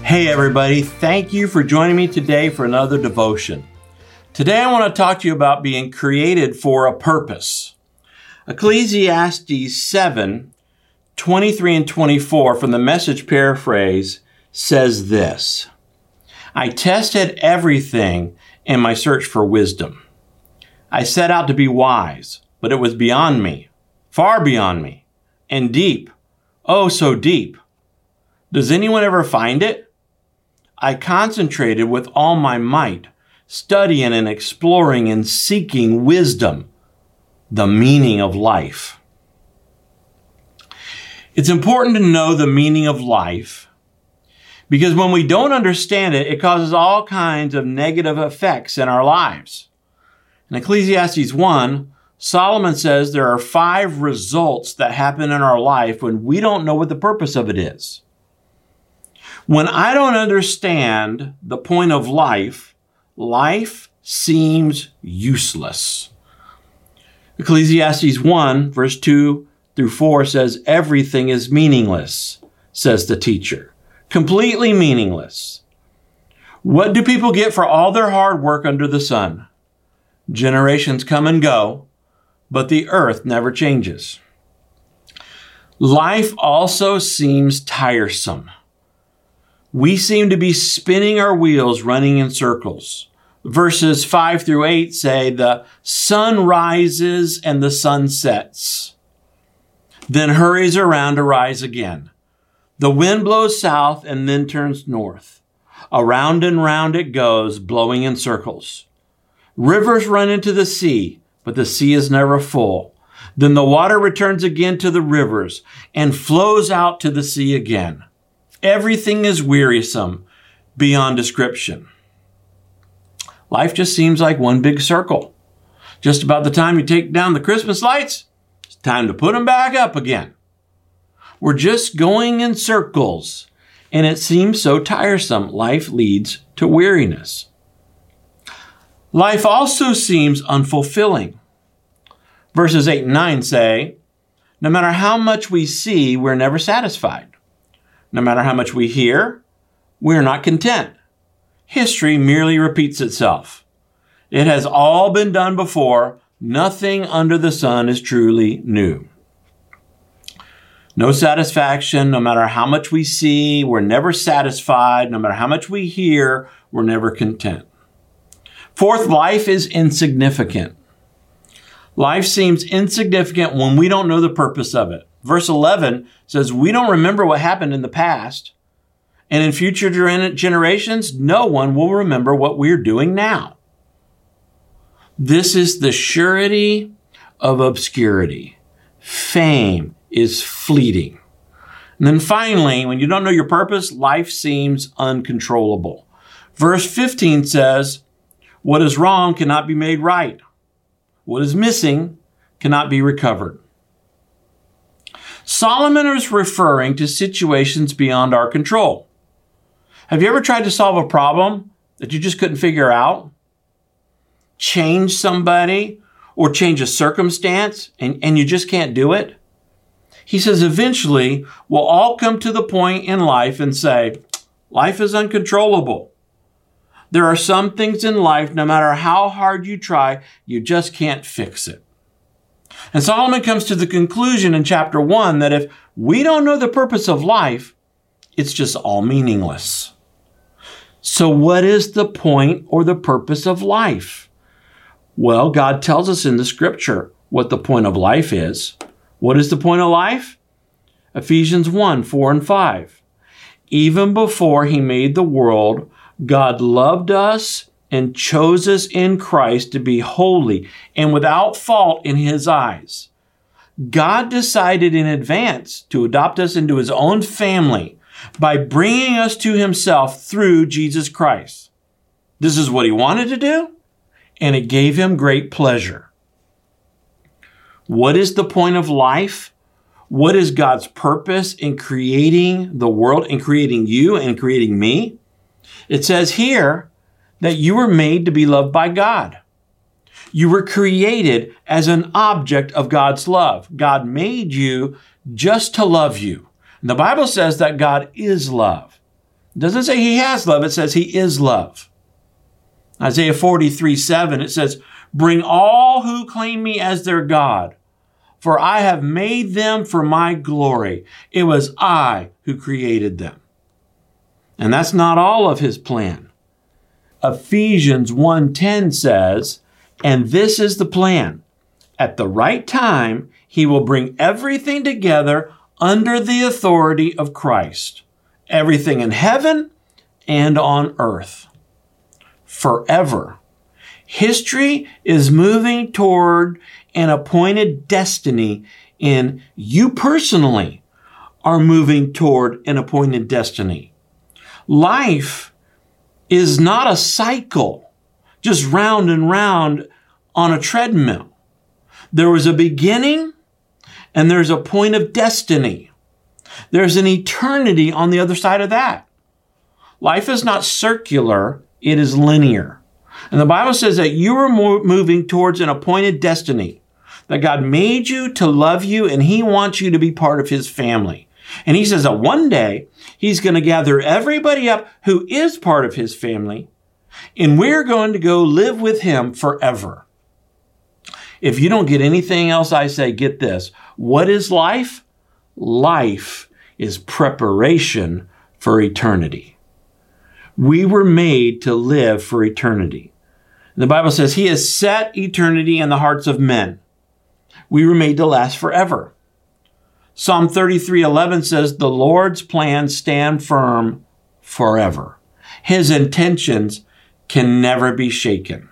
Hey everybody, thank you for joining me today for another devotion. Today I want to talk to you about being created for a purpose. Ecclesiastes 7:23 and 24 from the Message paraphrase says this: I tested everything in my search for wisdom. I set out to be wise, but it was beyond me, far beyond me, and deep, oh so deep. Does anyone ever find it? I concentrated with all my might, studying and exploring and seeking wisdom, the meaning of life. It's important to know the meaning of life because when we don't understand it, it causes all kinds of negative effects in our lives. In Ecclesiastes 1, Solomon says there are 5 results that happen in our life when we don't know what the purpose of it is. When I don't understand the point of life, life seems useless. Ecclesiastes 1, verse 2 through 4 says, everything is meaningless, says the teacher. Completely meaningless. What do people get for all their hard work under the sun? Generations come and go, but the earth never changes. Life also seems tiresome. We seem to be spinning our wheels, running in circles. Verses 5 through 8 say the sun rises and the sun sets, then hurries around to rise again. The wind blows south and then turns north. Around and round it goes, blowing in circles. Rivers run into the sea, but the sea is never full. Then the water returns again to the rivers and flows out to the sea again. Everything is wearisome beyond description. Life just seems like one big circle. Just about the time you take down the Christmas lights, it's time to put them back up again. We're just going in circles, and it seems so tiresome. Life leads to weariness. Life also seems unfulfilling. Verses 8 and 9 say, no matter how much we see, we're never satisfied. No matter how much we hear, we're not content. History merely repeats itself. It has all been done before. Nothing under the sun is truly new. No satisfaction. No matter how much we see, we're never satisfied. No matter how much we hear, we're never content. Fourth, life is insignificant. Life seems insignificant when we don't know the purpose of it. Verse 11 says, we don't remember what happened in the past. And in future generations, no one will remember what we're doing now. This is the surety of obscurity. Fame is fleeting. And then finally, when you don't know your purpose, life seems uncontrollable. Verse 15 says, what is wrong cannot be made right. What is missing cannot be recovered. Solomon is referring to situations beyond our control. Have you ever tried to solve a problem that you just couldn't figure out? Change somebody or change a circumstance and you just can't do it? He says eventually we'll all come to the point in life and say, life is uncontrollable. There are some things in life, no matter how hard you try, you just can't fix it. And Solomon comes to the conclusion in chapter 1 that if we don't know the purpose of life, it's just all meaningless. So what is the point or the purpose of life? Well, God tells us in the scripture what the point of life is. What is the point of life? Ephesians 1, 4 and 5. Even before he made the world, God loved us and chose us in Christ to be holy and without fault in his eyes. God decided in advance to adopt us into his own family by bringing us to himself through Jesus Christ. This is what he wanted to do, and it gave him great pleasure. What is the point of life? What is God's purpose in creating the world, in creating you and creating me? It says here that you were made to be loved by God. You were created as an object of God's love. God made you just to love you. And the Bible says that God is love. It doesn't say he has love. It says he is love. Isaiah 43:7, it says, bring all who claim me as their God, for I have made them for my glory. It was I who created them. And that's not all of his plan. Ephesians 1:10 says, and this is the plan. At the right time, he will bring everything together under the authority of Christ. Everything in heaven and on earth. Forever. History is moving toward an appointed destiny, and you personally are moving toward an appointed destiny. Life is not a cycle, just round and round on a treadmill. There was a beginning and there's a point of destiny. There's an eternity on the other side of that. Life is not circular, it is linear. And the Bible says that you are moving towards an appointed destiny, that God made you to love you and he wants you to be part of his family. And he says that one day he's going to gather everybody up who is part of his family, and we're going to go live with him forever. If you don't get anything else I say, get this. What is life? Life is preparation for eternity. We were made to live for eternity. The Bible says he has set eternity in the hearts of men. We were made to last forever. Psalm 33:11 says, the Lord's plans stand firm forever. His intentions can never be shaken.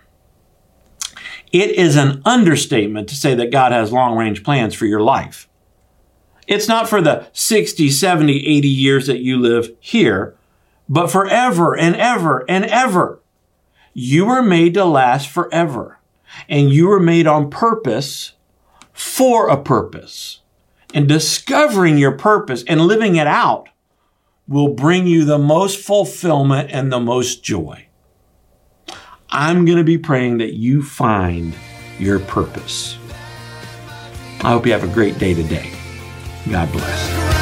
It is an understatement to say that God has long-range plans for your life. It's not for the 60, 70, 80 years that you live here, but forever and ever and ever. You were made to last forever, and you were made on purpose for a purpose. And discovering your purpose and living it out will bring you the most fulfillment and the most joy. I'm going to be praying that you find your purpose. I hope you have a great day today. God bless.